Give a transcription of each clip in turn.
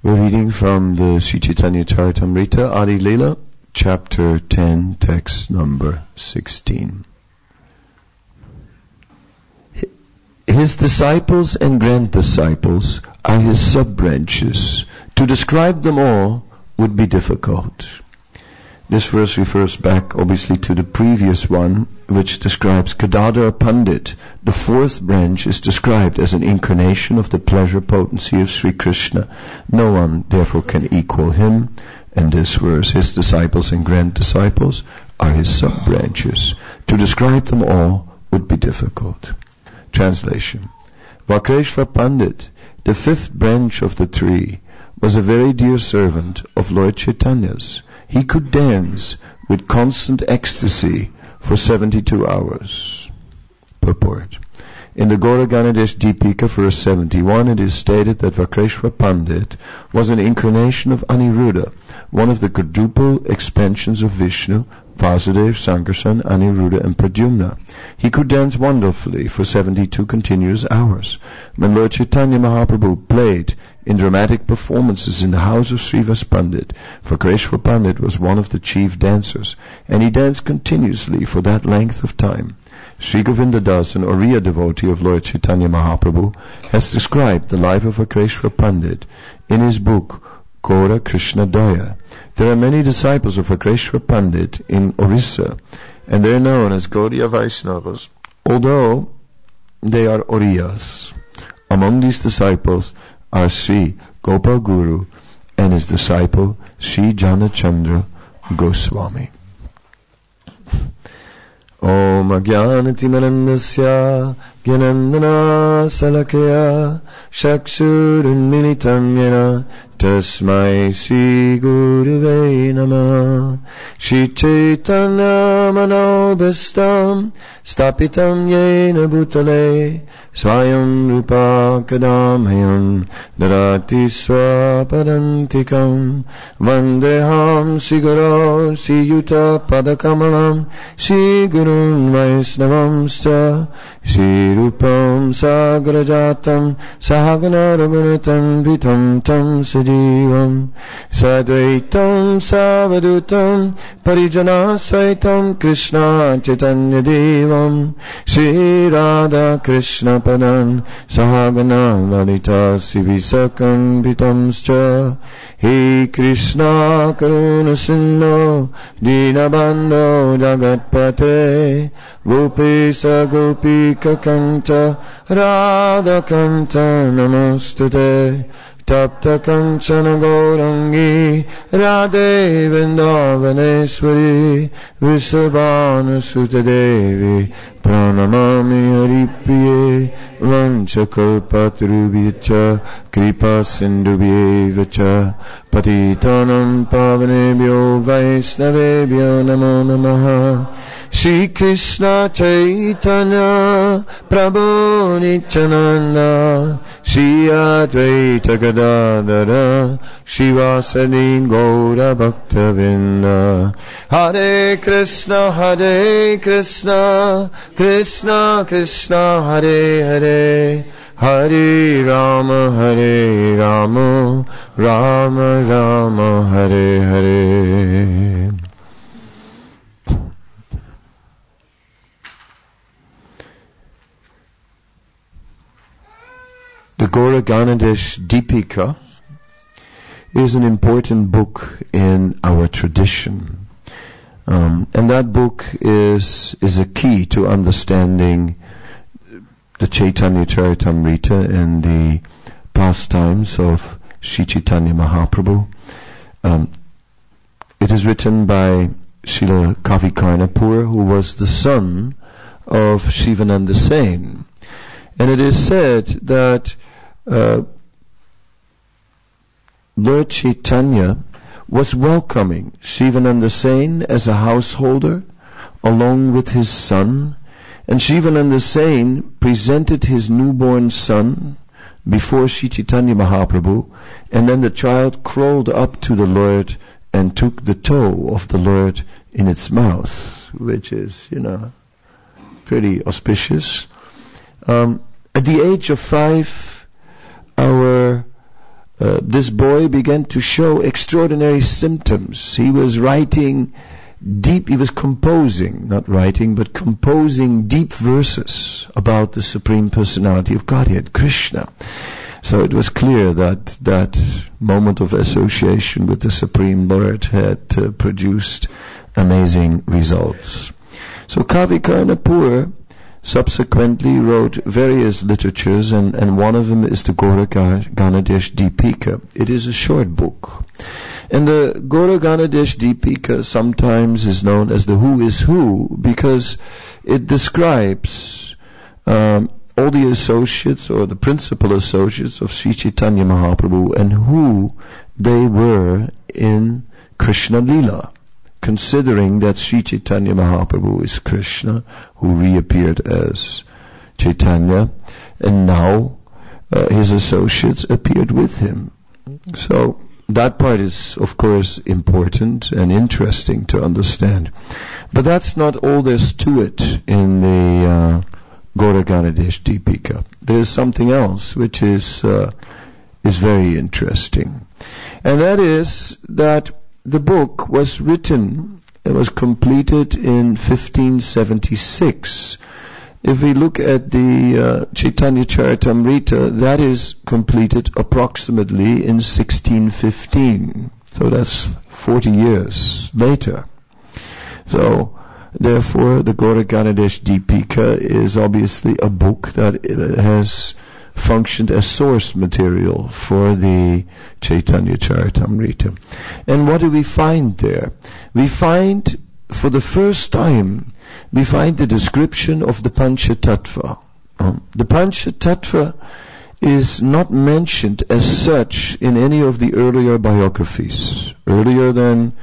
We're reading from the Sri Chaitanya Charitamrita, Adi Leela, chapter 10, text number 16. His disciples and grand-disciples are his sub-branches. To describe them all would be difficult. This verse refers back, obviously, to the previous one, which describes Gadadhar Pandit. The fourth branch is described as an incarnation of the pleasure potency of Sri Krishna. No one, therefore, can equal him. And this verse, his disciples and grand-disciples are his sub-branches. To describe them all would be difficult. Translation. Vakreshwar Pandit, the fifth branch of the three, was a very dear servant of Lord Chaitanya's. He could dance with constant ecstasy for 72 hours. Purport. In the Gaura Ganadesh Deepika, verse 71, it is stated that Vakreshwar Pandit was an incarnation of Aniruddha, one of the quadruple expansions of Vishnu, Vasudev, Sankarsan, Aniruddha and Pradyumna. He could dance wonderfully for 72 continuous hours. When Lord Chaitanya Mahaprabhu played in dramatic performances in the house of Srivas Pandit, Vakreshwar Pandit was one of the chief dancers, and he danced continuously for that length of time. Sri Govinda Das, an Oriya devotee of Lord Chaitanya Mahaprabhu, has described the life of Vakreshwar Pandit in his book Gaura Krishna Daya. There are many disciples of Vakreshwar Pandit in Orissa, and they are known as Gaudiya Vaishnavas, although they are Oriyas. Among these disciples are Sri Gopal Guru and his disciple Sri Janachandra Goswami. Om Ajnanatimirandasya Gyanandana Salakaya Chakshurunmilitam Yena Tasmai Sri Gurave Namah. Shri Chaitanya Manobhistam Stapitam Yena Bhutale Swayam Rupa Kadamhayam Darati Swapadantikam Vandeham Sri Guru Sri Yuta Padakamalam Sri Gurun Vaisnavamsta Sri Rupam Sagrajatam Sahagana Raghunatan Vitam Tam Sajivam Sadvaitam Savadutam Parijana Saitam Krishna Chaitanya Devam Sri Radha Krishna Padan Sahagana Lalita Sivisakam Vitamscha He Krishna Karuna Sindhu Dinabandho Jagatpate Gopisa Gopika Kanta Radha Kanta Namostate Tapta Kanchana Gaurangi Radhe Vrindavaneshwari Vrishabhanu Sutta Devi Pranamami Haripriye Vanchakalpatarubhyacha Kripa Sindhubhyevacha Patitanam Pavanebhyo Vaisnavebhyo Namo Namaha. Shri Krishna Chaitanya Prabhu Nityananda Shri Advaita Gadadhara Shivasadi Gaura Bhaktavinda. Hare Krishna Krishna Krishna Hare Hare Hare Rama Rama Rama Hare Hare. The Gaura Ganadesh Deepika is an important book in our tradition. And that book is a key to understanding the Chaitanya Charitamrita and the pastimes of Sri Chaitanya Mahaprabhu. It is written by Srila Kavi Karnapur, who was the son of Shivananda Sen. And it is said that Lord Chaitanya was welcoming Shivananda Sen as a householder along with his son, and Shivananda Sen presented his newborn son before Sri Chaitanya Mahaprabhu, and then the child crawled up to the Lord and took the toe of the Lord in its mouth, which is, pretty auspicious. At the age of 5, our this boy began to show extraordinary symptoms. He was writing he was composing, not writing, but composing deep verses about the Supreme Personality of Godhead, Krishna. So it was clear that that moment of association with the Supreme Lord had produced amazing results. So Kavi Karnapur subsequently wrote various literatures, and one of them is the Gaura Ganadesh Deepika. It is a short book. And the Gaura Ganadesh Deepika sometimes is known as the Who is Who, because it describes all the associates or the principal associates of Sri Chaitanya Mahaprabhu and who they were in Krishna Lila, considering that Sri Chaitanya Mahaprabhu is Krishna who reappeared as Chaitanya, and now his associates appeared with him. So that part is, of course, important and interesting to understand. But that's not all there's to it in the Gaura Ganadesh Deepika. There's something else which is very interesting. And that is that the book was written, it was completed in 1576. If we look at the Chaitanya Charitamrita, that is completed approximately in 1615. So that's 40 years later. So, therefore, the Gaura Ganadesh Deepika is obviously a book that has functioned as source material for the Chaitanya Charitamrita. And what do we find there? We find, for the first time, we find the description of the Panchatattva. The Panchatattva is not mentioned as such in any of the earlier biographies. Earlier than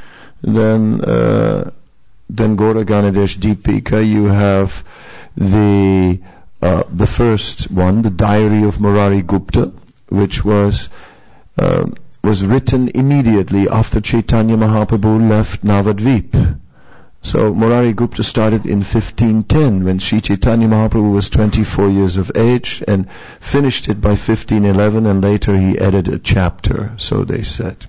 Gaura Ganadesh Deepika, you have the first one, the Diary of Murari Gupta, which was written immediately after Chaitanya Mahaprabhu left Navadvip. So Murari Gupta started in 1510 when Sri Chaitanya Mahaprabhu was 24 years of age, and finished it by 1511, and later he added a chapter, so they said.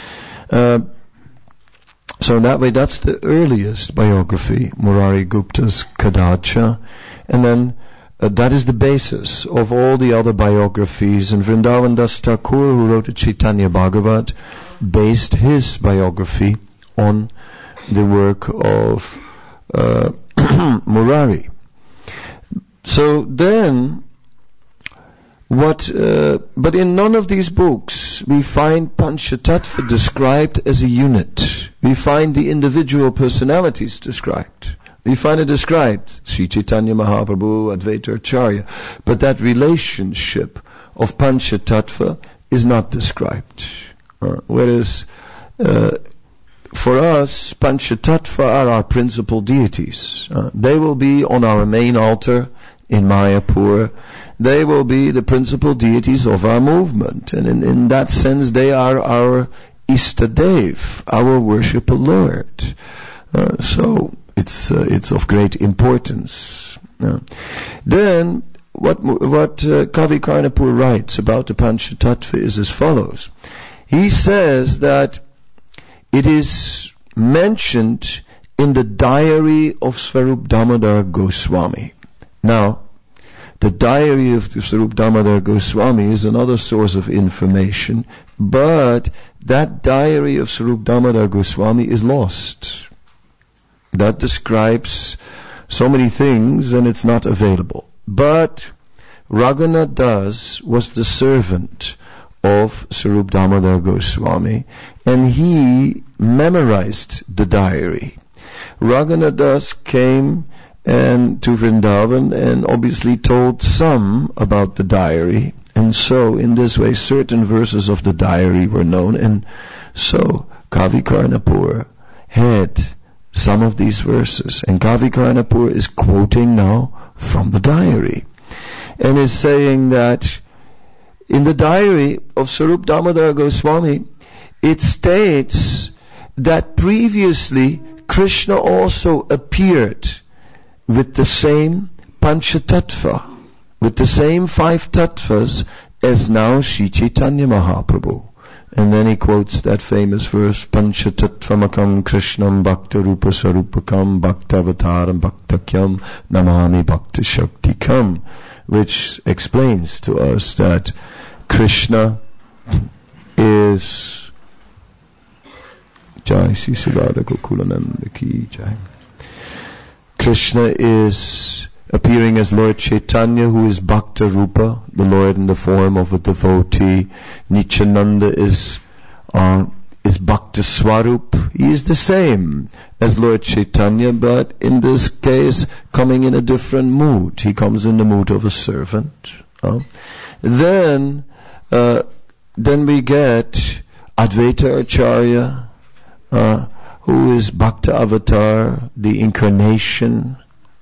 So in that way, that's the earliest biography, Murari Gupta's Kadacha, and then that is the basis of all the other biographies. And Vrindavan Das Thakur, who wrote the Chaitanya Bhagavat, based his biography on the work of Murari. So then, but in none of these books we find Panchatattva described as a unit. We find the individual personalities described. We find it described, Sri Chaitanya Mahaprabhu, Advaita Acharya, but that relationship of Panchatattva is not described. Whereas for us, Panchatattva are our principal deities. They will be on our main altar in Mayapur. They will be the principal deities of our movement. And in that sense, they are our Istadev, our worshipper Lord. So it's of great importance. Then, what Kavi Karnapur writes about the Panchatattva is as follows. He says that it is mentioned in the diary of Swarup Damodar Goswami. Now, the diary of Swarup Damodar Goswami is another source of information, but that diary of Swarup Damodar Goswami is lost. That describes so many things, and it's not available. But Raghunath Das was the servant of Swarup Damodar Goswami, and he memorized the diary. Raghunath Das came to Vrindavan and obviously told some about the diary, and so in this way certain verses of the diary were known, and so Kavi Karnapur had some of these verses, and Kavi Karnapur is quoting now from the diary, and is saying that in the diary of Swarup Damodar Goswami, it states that previously Krishna also appeared with the same Panchatattva, with the same 5 tattvas as now Sri Chaitanya Mahaprabhu. And then he quotes that famous verse, Panchatattvamakam Krishnam Bhakta Rupa Sarupakam Bhakta Avataram Bhaktakyam Namami Bhakta Shaktikam, which explains to us that Krishna is Jai Sri Sudhara Gokulananda Ki Jai. Krishna is appearing as Lord Chaitanya, who is Bhakta Rupa, the Lord in the form of a devotee. Nityananda is Bhakta Swarup. He is the same as Lord Chaitanya, but in this case coming in a different mood. He comes in the mood of a servant. Then we get Advaita Acharya, who is Bhakta Avatar, the incarnation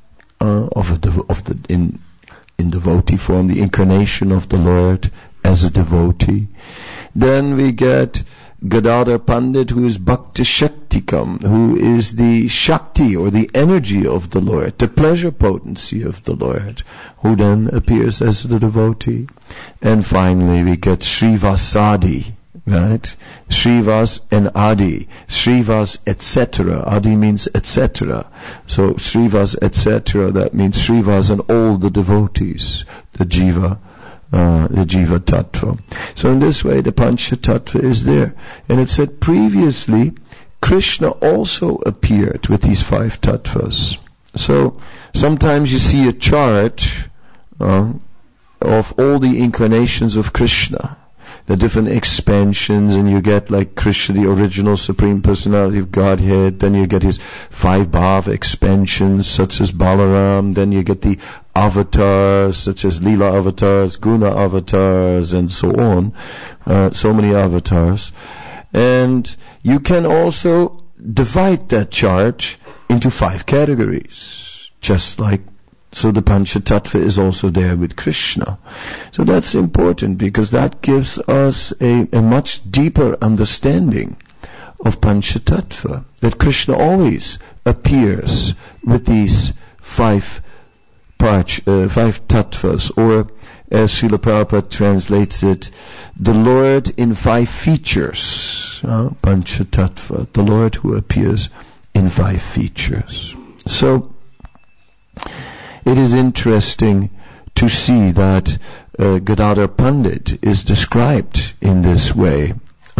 in devotee form, the incarnation of the Lord as a devotee. Then we get Gadadhar Pandit, who is Bhakti Shaktikam, who is the Shakti or the energy of the Lord, the pleasure potency of the Lord, who then appears as the devotee. And finally we get Srivasadi, right? Srivas and Adi. Srivas, etc. Adi means etc. So Srivas, etc. That means Srivas and all the devotees, the Jiva Tattva. So in this way the Pancha Tattva is there. And it said previously Krishna also appeared with these 5 tattvas. So sometimes you see a chart of all the incarnations of Krishna, the different expansions, and you get like Krishna, the original Supreme Personality of Godhead, then you get his 5 bhav expansions such as Balaram, then you get the avatars such as Leela avatars, Guna avatars, and so on, so many avatars. And you can also divide that chart into 5 categories, just like so the Panchatattva is also there with Krishna. So that's important because that gives us a much deeper understanding of Panchatattva, that Krishna always appears with these 5 tattvas, or as Srila Prabhupada translates it, the Lord in 5 features, Panchatattva, the Lord who appears in 5 features. So it is interesting to see that Gadadhar Pandit is described in this way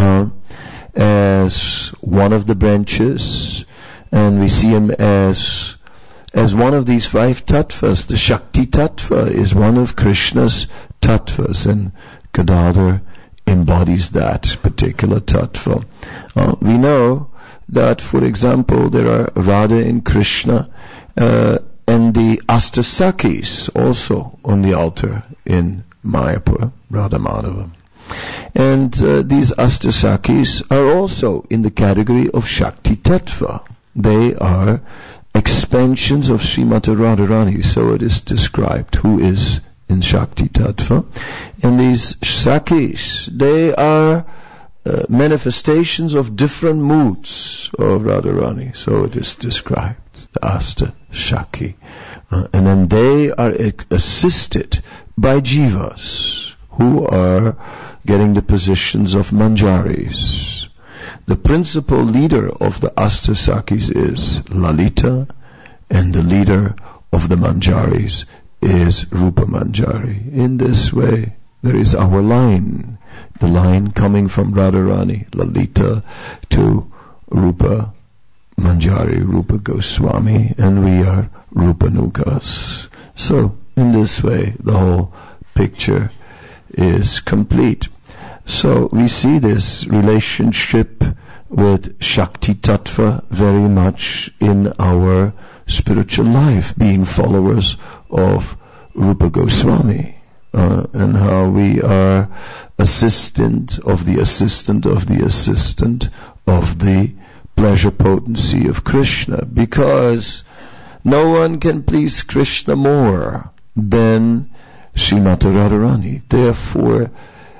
as one of the branches, and we see him as one of these 5 tattvas. The Shakti Tattva is one of Krishna's tattvas, and Gadadhar embodies that particular tattva. We know that, for example, there are Radha and Krishna, and the Astasakis also on the altar in Mayapur, Radha Madhava. And these Astasakis are also in the category of Shakti Tattva. They are expansions of Srimati Radharani, so it is described, who is in Shakti Tattva. And these Sakis, they are manifestations of different moods of Radharani, so it is described, the Asta Shaki. And then they are assisted by Jivas, who are getting the positions of Manjaris. The principal leader of the Astasakis is Lalita, and the leader of the Manjaris is Rupa Manjari. In this way, there is our line, the line coming from Radharani, Lalita, to Rupa Manjari, Rupa Goswami, and we are Rupanugas. So, in this way, the whole picture is complete. So, we see this relationship with Shakti Tattva very much in our spiritual life, being followers of Rupa Goswami, and how we are assistant of the assistant of the assistant of the pleasure potency of Krishna, because no one can please Krishna more than Srimati Radharani. Therefore,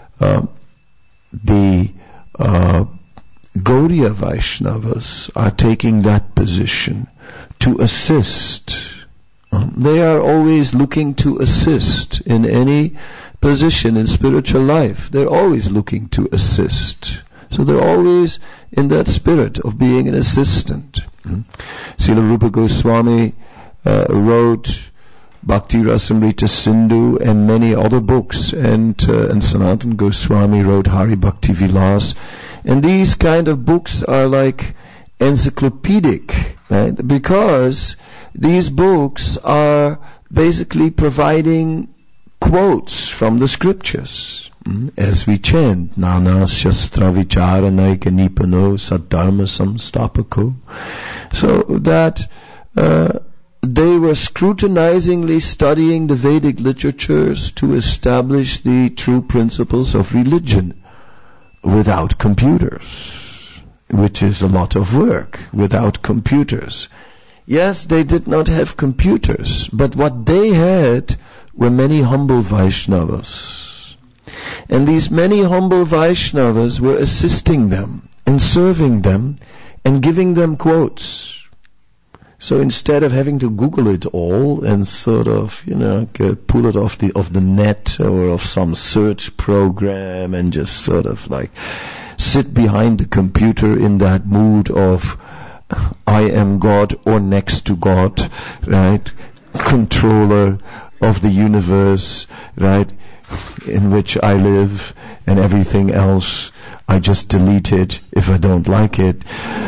the Gaudiya Vaishnavas are taking that position to assist. They are always looking to assist in any position in spiritual life. They're always looking to assist. So they're always in that spirit of being an assistant. Srila Rupa Goswami wrote Bhakti Rasamrita Sindhu and many other books, and Sanatana Goswami wrote Hari Bhakti Vilas, and these kind of books are like encyclopedic, right? Because these books are basically providing quotes from the scriptures. As we chant, Nana Shastra Vicharanaika Nipano Saddharma Samstapako. So that they were scrutinizingly studying the Vedic literatures to establish the true principles of religion without computers, which is a lot of work, without computers. Yes, they did not have computers, but what they had were many humble Vaishnavas. And these many humble Vaishnavas were assisting them and serving them and giving them quotes. So instead of having to Google it all and sort of, pull it off the net or of some search program and just sort of like sit behind the computer in that mood of I am God or next to God, right? Controller of the universe, right? In which I live, and everything else I just delete it if I don't like it.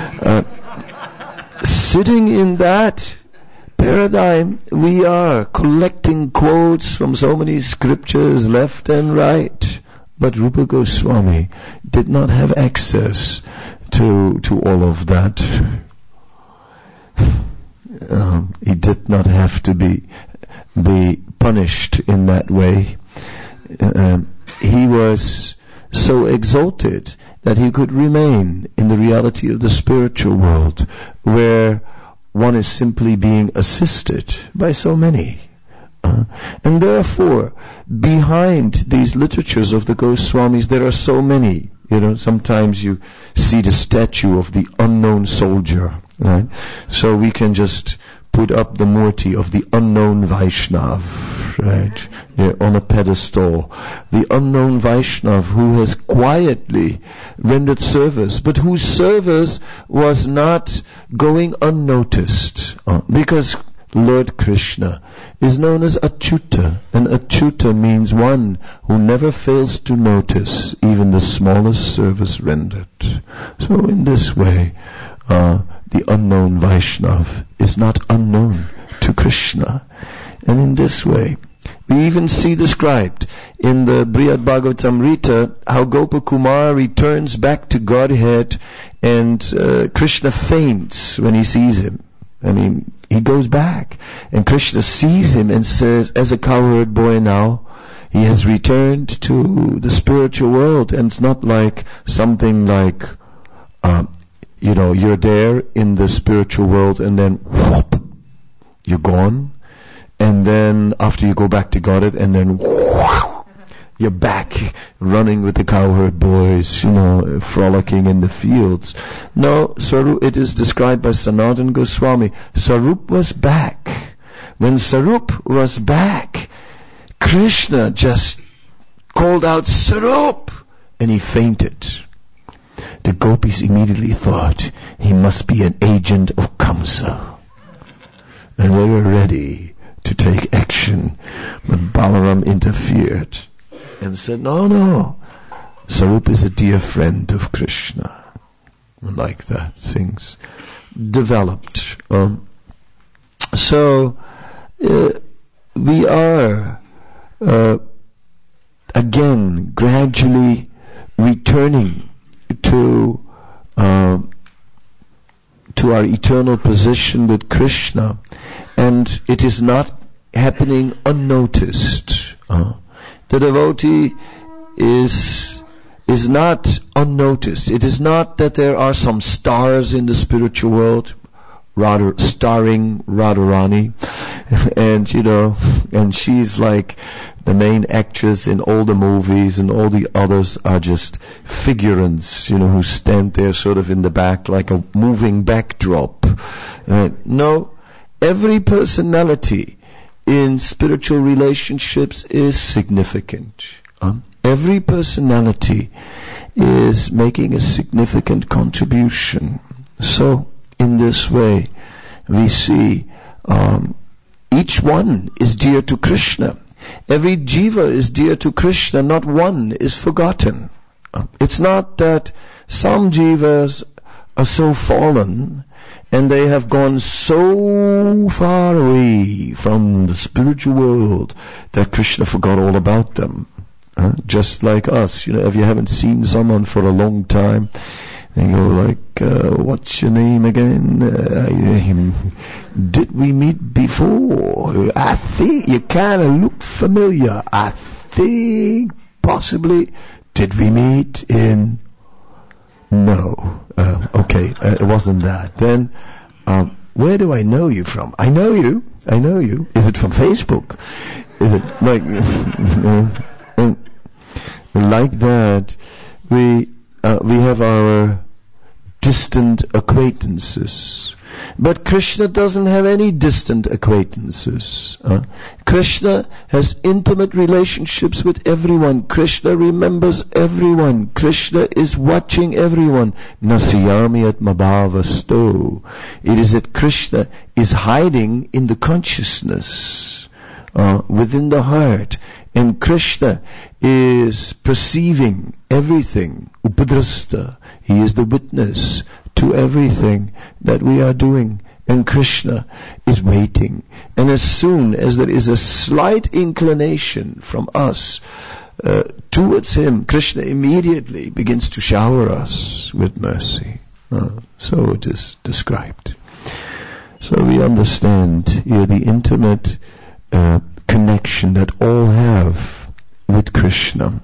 Sitting in that paradigm, we are collecting quotes from so many scriptures left and right. But Rupa Goswami did not have access to all of that. He did not have to be punished in that way. He was so exalted that he could remain in the reality of the spiritual world, where one is simply being assisted by so many. And therefore, behind these literatures of the Goswamis, there are so many. Sometimes you see the statue of the unknown soldier, right? So we can just put up the murti of the unknown Vaishnav, right? On a pedestal. The unknown Vaishnav who has quietly rendered service, but whose service was not going unnoticed. Because Lord Krishna is known as Achyuta, and Achyuta means one who never fails to notice even the smallest service rendered. So in this way, the unknown Vaishnav is not unknown to Krishna. And in this way, we even see described in the Brihad Bhagavatamrita how Gopakumar returns back to Godhead, and Krishna faints when he sees him. He goes back, and Krishna sees him and says, as a cowherd boy now, he has returned to the spiritual world. And it's not like something like, you're there in the spiritual world and then whoop, you're gone. And then after you go back to Godhead, and then whoop, you're back running with the cowherd boys, frolicking in the fields. No, it is described by Sanatana Goswami. Sarup was back. When Sarup was back, Krishna just called out, Sarup! And he fainted. The gopis immediately thought he must be an agent of Kamsa. And they were ready to take action. But Balaram interfered and said, no, Sarup is a dear friend of Krishna. Like that, things developed. So we are again gradually returning to our eternal position with Krishna, and it is not happening unnoticed. The devotee is not unnoticed. It is not that there are some stars in the spiritual world, rather starring Radharani, and she's like the main actress in all the movies, and all the others are just figurants, who stand there sort of in the back like a moving backdrop. No, every personality in spiritual relationships is significant. Every personality is making a significant contribution. So, in this way, we see each one is dear to Krishna. Every jiva is dear to Krishna. Not one is forgotten. It's not that some jivas are so fallen and they have gone so far away from the spiritual world that Krishna forgot all about them. Just like us, if you haven't seen someone for a long time, they go like, what's your name again? Did we meet before? I think you kind of look familiar. I think possibly, did we meet in... No. Okay, it wasn't that. Then, where do I know you from? I know you. Is it from Facebook? Is it like... like that, we have our distant acquaintances. But Krishna doesn't have any distant acquaintances. Krishna has intimate relationships with everyone. Krishna remembers everyone. Krishna is watching everyone. Nasiyami atmabhavasto. It is that Krishna is hiding in the consciousness, within the heart. And Krishna is perceiving everything. Upadrasta. He is the witness to everything that we are doing. And Krishna is waiting. And as soon as there is a slight inclination from us towards Him, Krishna immediately begins to shower us with mercy. So it is described. So we understand here the intimate connection that all have with Krishna.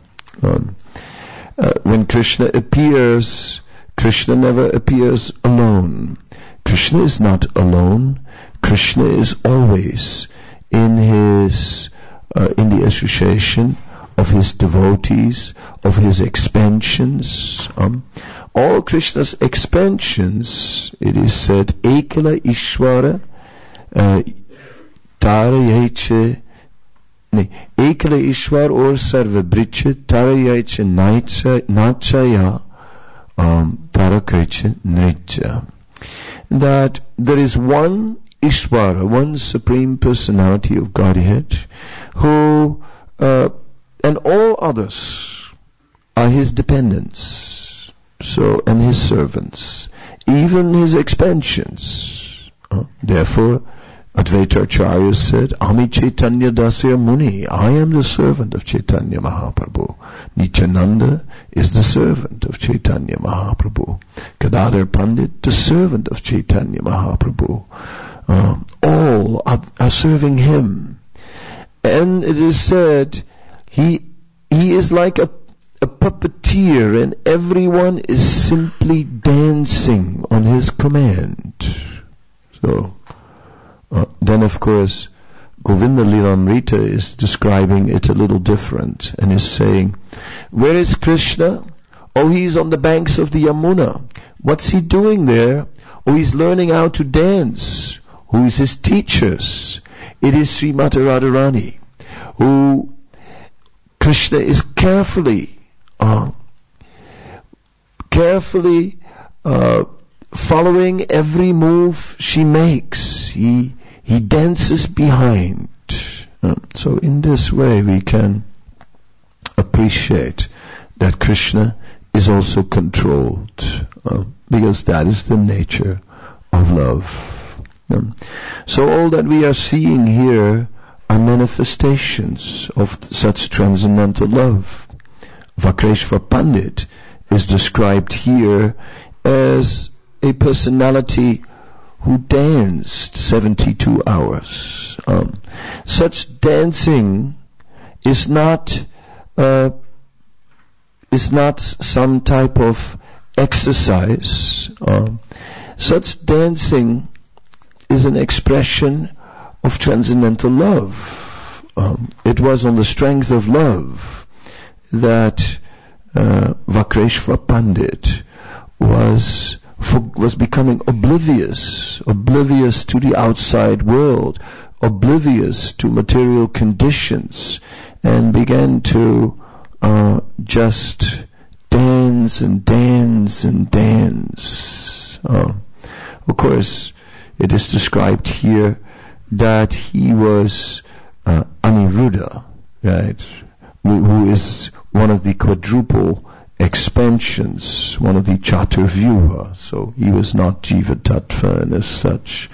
When Krishna appears, Krishna never appears alone. Krishna is not alone. Krishna is always in his in the association of his devotees, of his expansions. All Krishna's expansions, it is said, Ekala Ishvara Tarayeche Ekala Ishwar or Sarva Bricha Tarayeche Nachaya Tarakreche Nritya. That there is one Ishvara, one Supreme Personality of Godhead, who and all others are his dependents, so and his servants, even his expansions. Therefore, Advaita Acharya said, Ami Chaitanya Dasya Muni, I am the servant of Chaitanya Mahaprabhu. Nityananda is the servant of Chaitanya Mahaprabhu. Gadadhar Pandit, the servant of Chaitanya Mahaprabhu. All are serving him. And it is said, he is like a puppeteer, and everyone is simply dancing on his command. So, then of course, Govinda Lilamrita is describing it a little different and is saying, where is Krishna? Oh, he's on the banks of the Yamuna. What's he doing there? Oh, he's learning how to dance. Who is his teachers? It is Srimati Radharani, who Krishna is carefully following every move she makes. He dances behind. So in this way we can appreciate that Krishna is also controlled, because that is the nature of love. So all that we are seeing here are manifestations of such transcendental love. Vakreshwar Pandit is described here as a personality who danced 72 hours. Such dancing is not some type of exercise. Such dancing is an expression of transcendental love. It was on the strength of love that Vakreshwar Pandit was becoming oblivious to the outside world, oblivious to material conditions and began to just dance and dance and dance. Of course, it is described here that he was Aniruddha, right, who is one of the quadruple expansions, one of the Chaturvyuha. So he was not Jiva Tattva, and as such,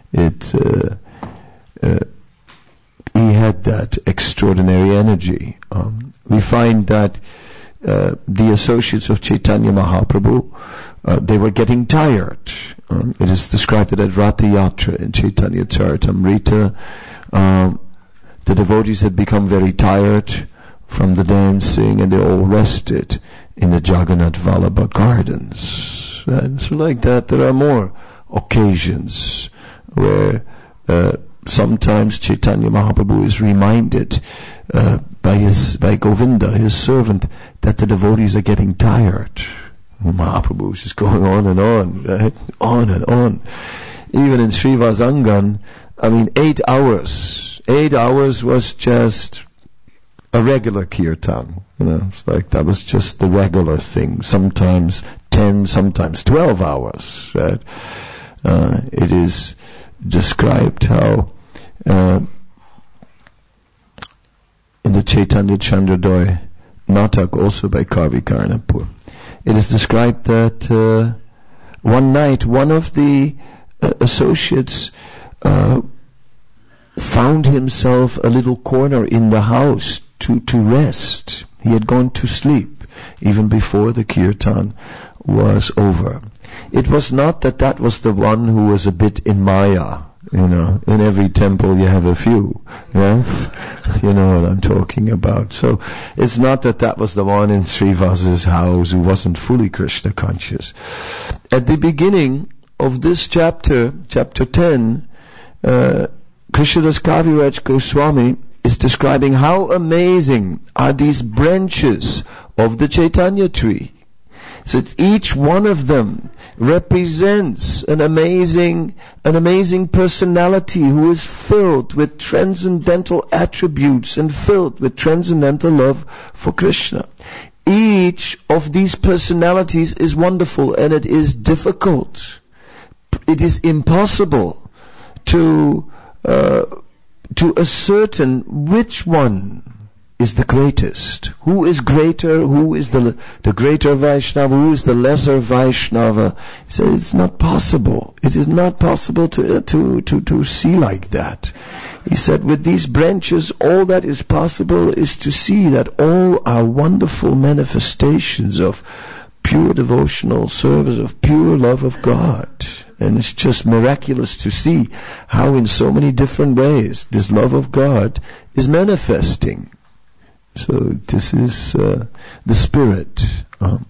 he had that extraordinary energy. We find that the associates of Chaitanya Mahaprabhu, they were getting tired. It is described that at Ratha Yatra in Chaitanya Charitamrita, the devotees had become very tired from the dancing, and they all rested in the Jagannath Vallabha gardens. And so like that, there are more occasions where sometimes Chaitanya Mahaprabhu is reminded by Govinda, his servant, that the devotees are getting tired. Mahaprabhu is just going on and on, right? On and on. Even in Srivasangan, 8 hours. 8 hours was just a regular kirtan. It's like that was just the regular thing. Sometimes 10, sometimes 12 hours, right? It is described how in the Chaitanya Chandradoy Natak, also by Kavi Karnapur, it is described that one night one of the associates found himself a little corner in the house to rest. He had gone to sleep even before the kirtan was over. It was not that was the one who was a bit in Maya. In every temple you have a few, yeah? You know what I'm talking about. So it's not that was the one in Srivasa's house who wasn't fully Krishna conscious. At the beginning of this chapter 10, Krishnadas Kaviraj Goswami is describing how amazing are these branches of the Chaitanya tree. So each one of them represents an amazing personality who is filled with transcendental attributes and filled with transcendental love for Krishna. Each of these personalities is wonderful, and it is difficult. It is impossible to ascertain which one is the greatest. Who is greater? Who is the greater Vaishnava? Who is the lesser Vaishnava? He said it's not possible. It is not possible to see like that. He said with these branches, all that is possible is to see that all are wonderful manifestations of pure devotional service, of pure love of God. And it's just miraculous to see how in so many different ways this love of God is manifesting. So this is the spirit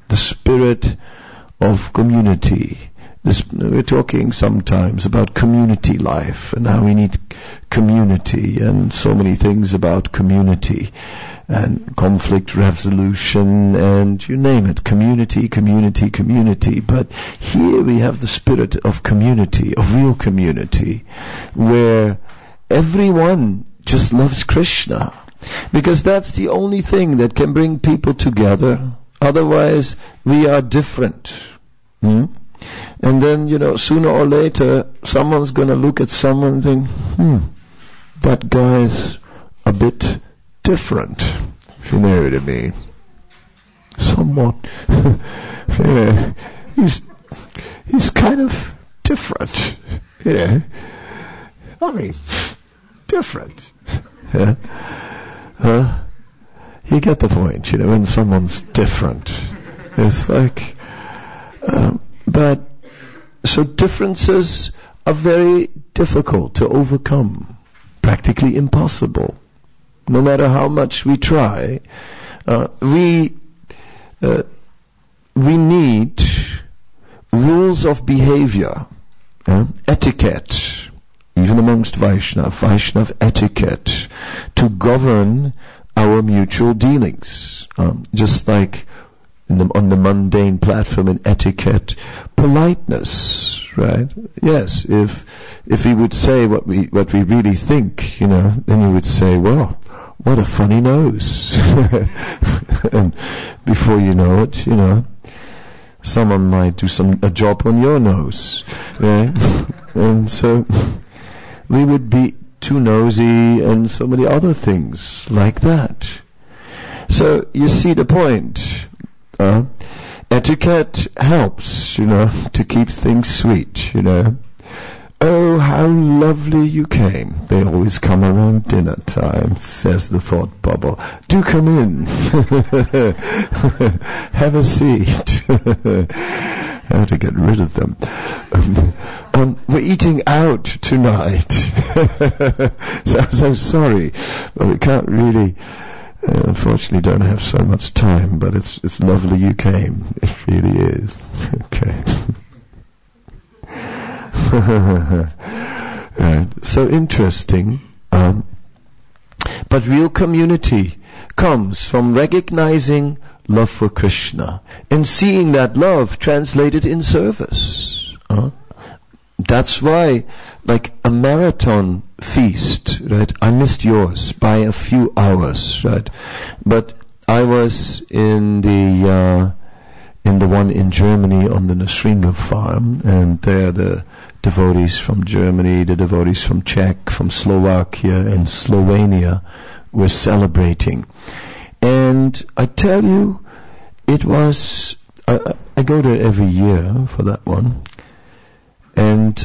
of community. We're talking sometimes about community life and how we need community and so many things about community and conflict resolution and you name it, community. But here we have the spirit of community, of real community, where everyone just loves Krishna. Because that's the only thing that can bring people together. Otherwise, we are different. And then, sooner or later, someone's going to look at someone and think, that guy's a bit different. If you know what I mean. Somewhat. He's kind of different. Different. Yeah. You get the point, when someone's different. It's like, but, so differences are very difficult to overcome, practically impossible. No matter how much we try, we need rules of behavior, etiquette, even amongst Vaishnav etiquette, to govern our mutual dealings. Just like on the mundane platform in etiquette, politeness, right? Yes, if he would say what we really think, then he would say, well, what a funny nose. And before you know it, someone might do a job on your nose, right? And so we would be too nosy and so many other things like that. So you see the point. Etiquette helps, to keep things sweet, Oh, how lovely you came. They always come around dinner time, says the thought bubble. Do come in. Have a seat. How to get rid of them. We're eating out tonight. So sorry, but we can't really... unfortunately don't have so much time, but it's lovely you came. It really is. Okay. Right. So interesting. But real community comes from recognizing love for Krishna and seeing that love translated in service. That's why, like a marathon feast, right? I missed yours by a few hours, right? But I was in the one in Germany on the Nrsinga farm, and there the devotees from Germany, the devotees from Czech, from Slovakia and Slovenia were celebrating. And I tell you, it was, I go there every year for that one. And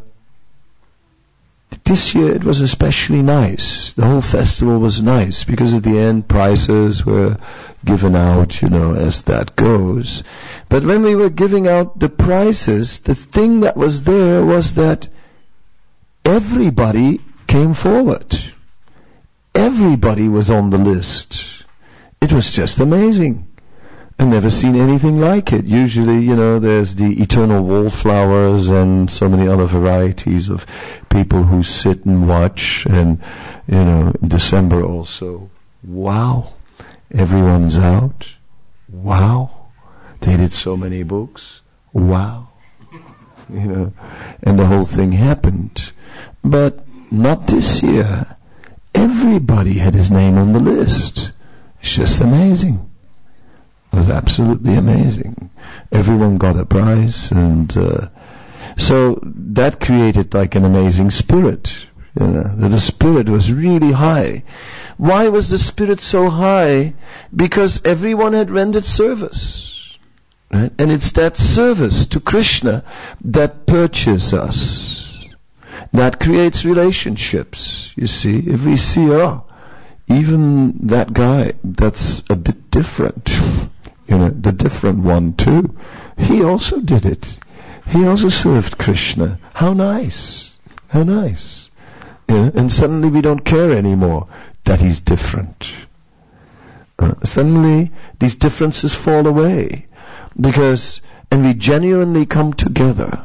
this year it was especially nice. The whole festival was nice because at the end prizes were given out, as that goes. But when we were giving out the prizes, the thing that was there was that everybody came forward. Everybody was on the list. It was just amazing. I've never seen anything like it. Usually, there's the eternal wallflowers and so many other varieties of people who sit and watch. And, in December also, wow, everyone's out. Wow, they did so many books. Wow, and the whole thing happened. But not this year. Everybody had his name on the list. It's just amazing. It was absolutely amazing. Everyone got a prize, and so that created like an amazing spirit. The spirit was really high. Why was the spirit so high? Because everyone had rendered service. Right? And it's that service to Krishna that purchases us. That creates relationships. You see, if we see, even that guy, that's a bit different. The different one too. He also did it. He also served Krishna. How nice. How nice. And suddenly we don't care anymore that he's different. Suddenly these differences fall away. And we genuinely come together.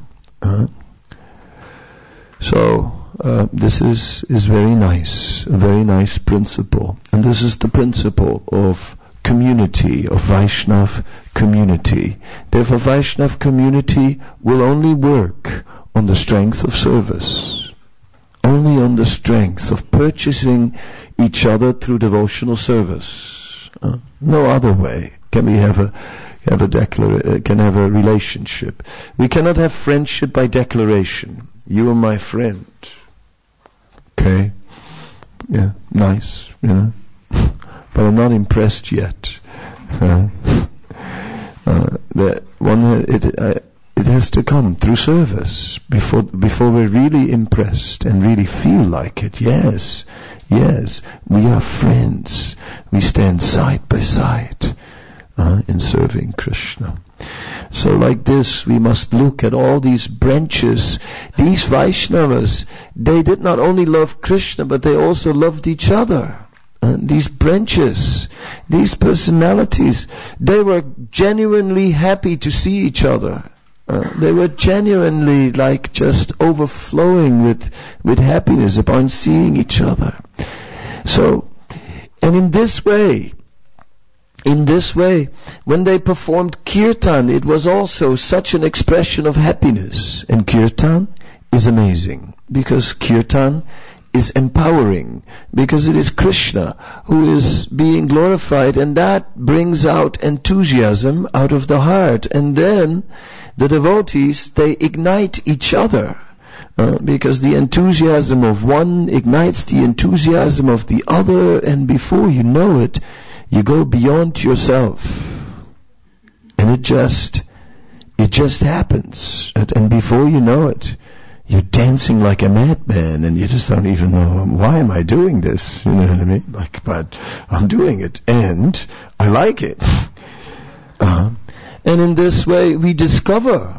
So this is very nice. A very nice principle. And this is the principle of community, of Vaishnav community. Therefore, Vaishnav community will only work on the strength of service. Only on the strength of purchasing each other through devotional service. No other way can we have a relationship. We cannot have friendship by declaration. You are my friend. Okay? Yeah, nice, But I'm not impressed yet. It has to come through service before we're really impressed and really feel like it. Yes, we are friends. We stand side by side in serving Krishna. So like this, we must look at all these branches. These Vaishnavas, they did not only love Krishna, but they also loved each other. These branches, these personalities, they were genuinely happy to see each other. They were genuinely like just overflowing with happiness upon seeing each other. So, and in this way, In this way, when they performed kirtan, it was also such an expression of happiness. And kirtan is amazing, because kirtan is empowering, because it is Krishna who is being glorified, and that brings out enthusiasm out of the heart. And then the devotees, they ignite each other, because the enthusiasm of one ignites the enthusiasm of the other, and before you know it, you go beyond yourself, and it just happens, and before you know it, you're dancing like a madman, and you just don't even know, why am I doing this? You know what I mean? Like, but I'm doing it, and I like it. And in this way, we discover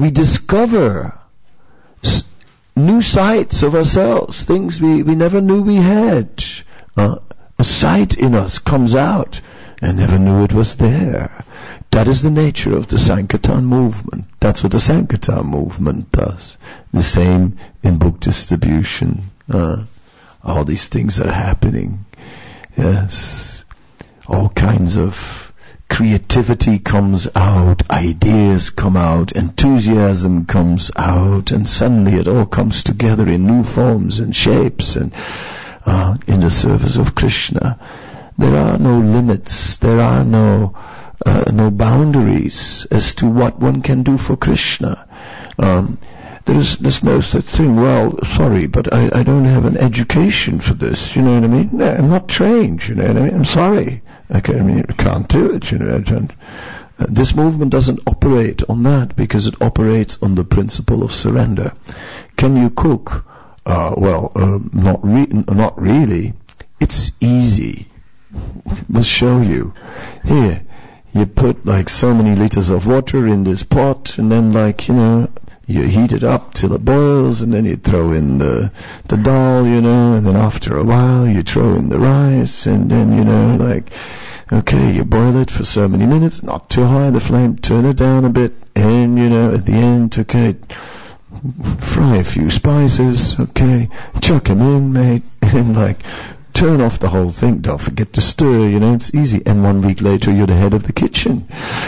new sides of ourselves, things we never knew we had. A sight in us comes out, and never knew it was there. That is the nature of the Sankirtan movement. That's what the Sankirtan movement does. The same in book distribution. All these things are happening. Yes. All kinds of creativity comes out, ideas come out, enthusiasm comes out, and suddenly it all comes together in new forms and shapes, and in the service of Krishna. There are no limits, there are no boundaries as to what one can do for Krishna. There's no such thing, well, sorry, but I don't have an education for this, you know what I mean? No, I'm not trained, you know what I mean? I'm sorry. I can't do it, you know. This movement doesn't operate on that, because it operates on the principle of surrender. Can you cook? Not really. It's easy. We'll show you. Here, you put like so many liters of water in this pot, and then you heat it up till it boils, and then you throw in the dal, and then after a while you throw in the rice, and then, okay, you boil it for so many minutes, not too high the flame, turn it down a bit, and, at the end, okay, fry a few spices, okay, chuck them in, mate, and turn off the whole thing, don't forget to stir, it's easy, and 1 week later you're the head of the kitchen.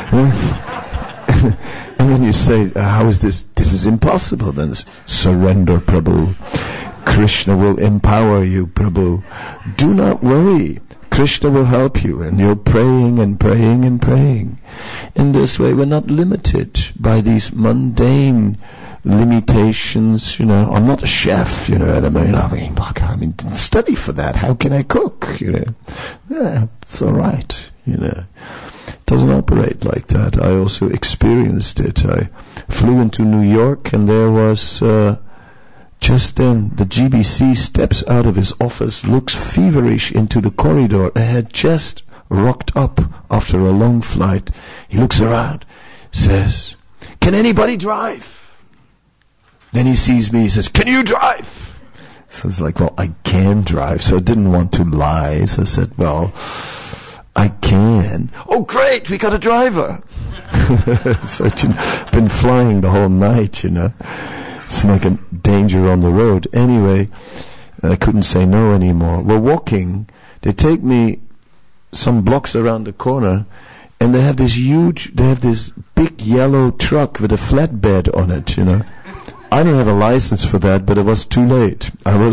And when you say, how is this? This is impossible. Then surrender, Prabhu. Krishna will empower you, Prabhu. Do not worry. Krishna will help you. And you're praying and praying and praying. In this way, we're not limited by these mundane limitations. I'm not a chef, what I mean? I mean, study for that. How can I cook? Yeah, it's all right, doesn't operate like that. I also experienced it. I flew into New York, and there was just then the GBC steps out of his office, looks feverish into the corridor. I had just rocked up after a long flight. He looks around, says, "Can anybody drive?" Then he sees me, he says, "Can you drive?" So it's like, well, I can drive, so I didn't want to lie. So I said, well, I can. Oh, great, we got a driver. So I've been flying the whole night, It's like a danger on the road. Anyway, I couldn't say no anymore. We're walking. They take me some blocks around the corner, and they have this big yellow truck with a flatbed on it, I don't have a license for that, but it was too late.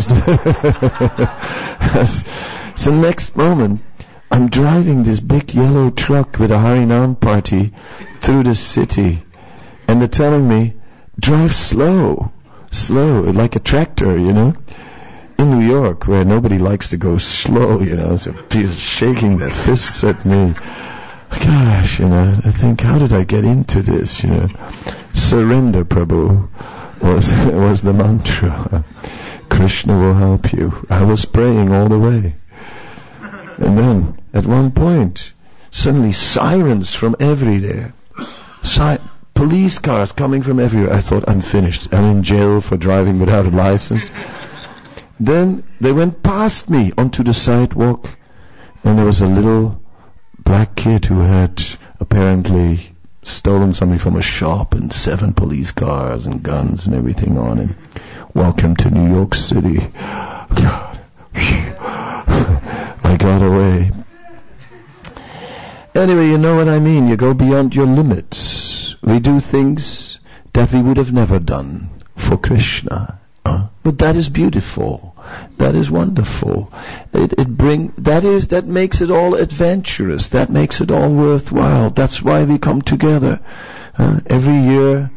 So next moment, I'm driving this big yellow truck with a Harinam party through the city, and they're telling me, drive slow, like a tractor, In New York, where nobody likes to go slow, so people shaking their fists at me. Gosh, I think, how did I get into this, Surrender, Prabhu, was the mantra. Krishna will help you. I was praying all the way. And then, at one point, suddenly sirens from everywhere. Police cars coming from everywhere. I thought, I'm finished. I'm in jail for driving without a license. Then they went past me onto the sidewalk, and there was a little black kid who had apparently stolen something from a shop, and 7 police cars and guns and everything on him. Welcome to New York City. God. I got away. Anyway, you know what I mean. You go beyond your limits. We do things that we would have never done for Krishna. But that is beautiful. That is wonderful. That makes it all adventurous. That makes it all worthwhile. That's why we come together. Every year,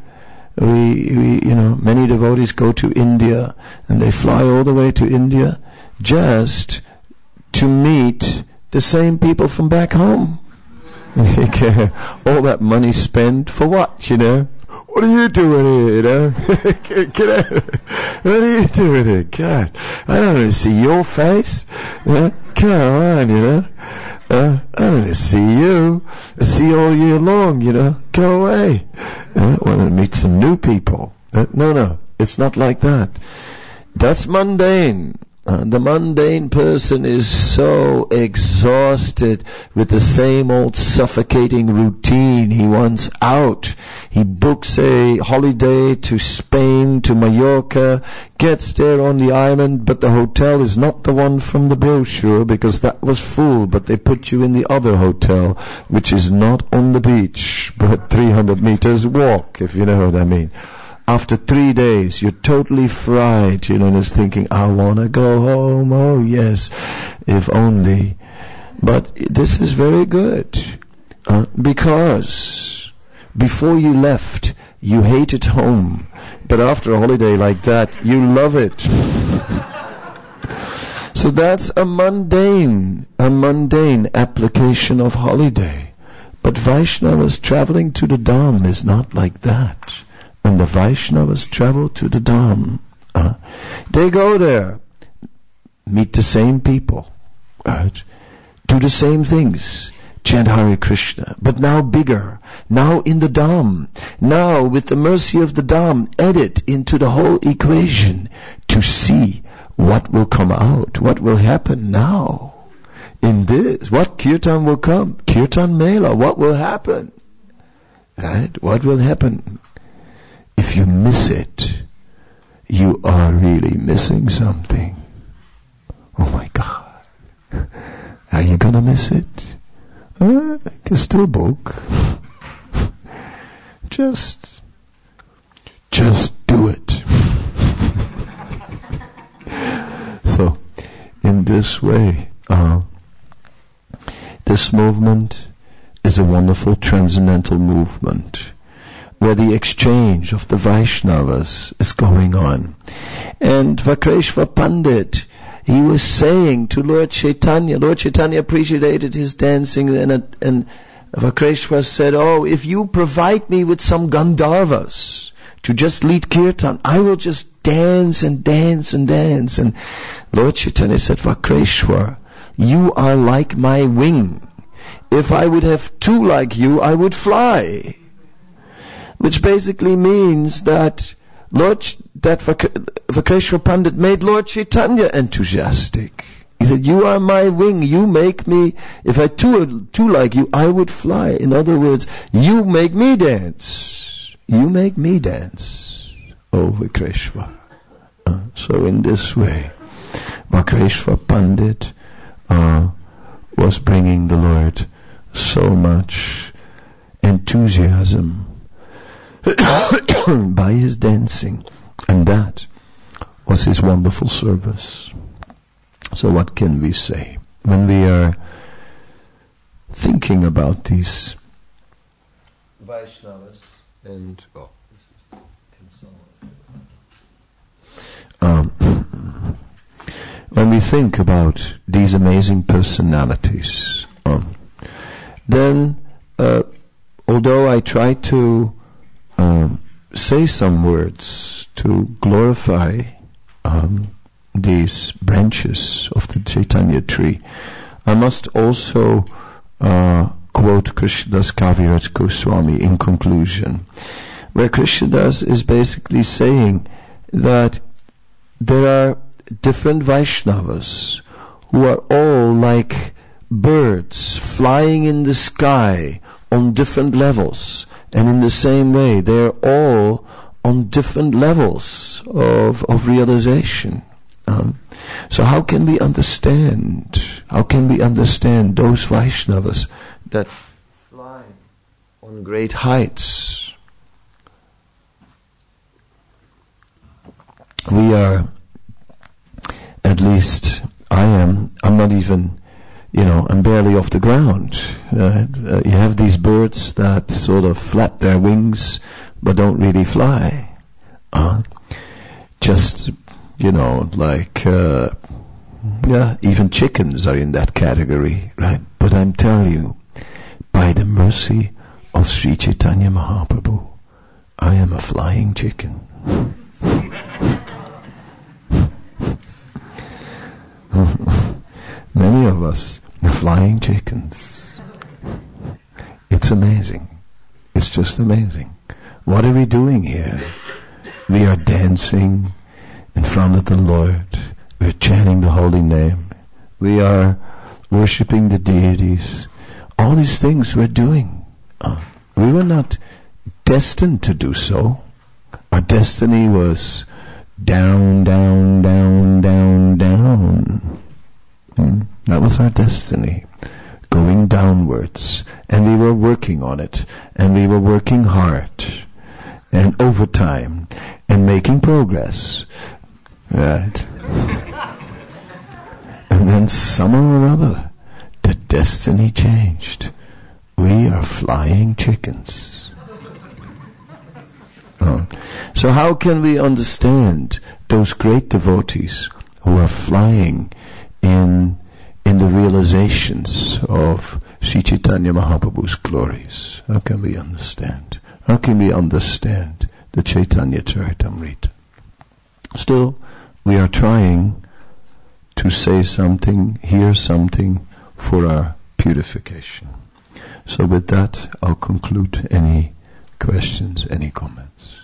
many devotees go to India, and they fly all the way to India just to meet the same people from back home. All that money spent for what, What are you doing here, Get out. What are you doing here? God, I don't want to see your face. Come on, I don't want to see you. I see you all year long, Go away. I want to meet some new people. No, it's not like that. That's mundane. The mundane person is so exhausted with the same old suffocating routine. He wants out. He books a holiday to Spain, to Mallorca, gets there on the island, but the hotel is not the one from the brochure because that was full, but they put you in the other hotel, which is not on the beach, but 300 meters walk, if you know what I mean. After 3 days, you're totally fried, and just thinking, I want to go home, oh yes, if only. But this is very good, because before you left, you hated home, but after a holiday like that, you love it. So that's a mundane application of holiday. But Vaishnavas traveling to the Dham is not like that. And the Vaishnavas travel to the Dham. They go there, meet the same people, right? Do the same things, chant Hare Krishna, but now bigger, now in the Dham, now with the mercy of the Dham, edit into the whole equation to see what will come out, what will happen now. In this, what kirtan will come? Kirtan Mela, what will happen? Right? What will happen? If you miss it, you are really missing something. Oh my God. Are you gonna miss it? I can still book. Just do it. So, in this way, this movement is a wonderful transcendental movement, where the exchange of the Vaishnavas is going on. And Vakreshwar Pandit, he was saying to Lord Chaitanya appreciated his dancing, and Vakreshwar said, if you provide me with some Gandharvas to just lead kirtan, I will just dance and dance and dance. And Lord Chaitanya said, Vakreshwar, you are like my wing. If I would have two like you, I would fly. Which basically means that Vakreshwar Pandit made Lord Chaitanya enthusiastic. He said, you are my wing, you make me, if I two like you, I would fly. In other words, you make me dance. You make me dance, oh Vakreshwar. So in this way, Vakreshwar Pandit was bringing the Lord so much enthusiasm by his dancing, and that was his wonderful service. So what can we say when we are thinking about these Vaishnavas and when we think about these amazing personalities, then although I try to say some words to glorify these branches of the Chaitanya tree, I must also quote Krishnadas Kaviraj Goswami in conclusion, where Krishnadas is basically saying that there are different Vaishnavas who are all like birds flying in the sky on different levels, and in the same way they're all on different levels of realization. So how can we understand those Vaishnavas that fly on great heights. We are, at least I am, I'm not even, I'm barely off the ground. You have these birds that sort of flap their wings but don't really fly. Just, even chickens are in that category, right? But I'm telling you, by the mercy of Sri Chaitanya Mahaprabhu, I am a flying chicken. Many of us are flying chickens. It's amazing. It's just amazing. What are we doing here? We are dancing in front of the Lord. We are chanting the holy name. We are worshipping the deities. All these things we're doing. We were not destined to do so. Our destiny was down, down, down, down, down. That was our destiny. Going downwards. And we were working on it. And we were working hard. And overtime. And making progress. Right? And then somehow or other, the destiny changed. We are flying chickens. So how can we understand those great devotees who are flying in the realizations of Sri Chaitanya Mahaprabhu's glories? How can we understand? How can we understand the Chaitanya Charitamrita? Still, we are trying to say something, hear something for our purification. So with that, I'll conclude. Any questions, any comments?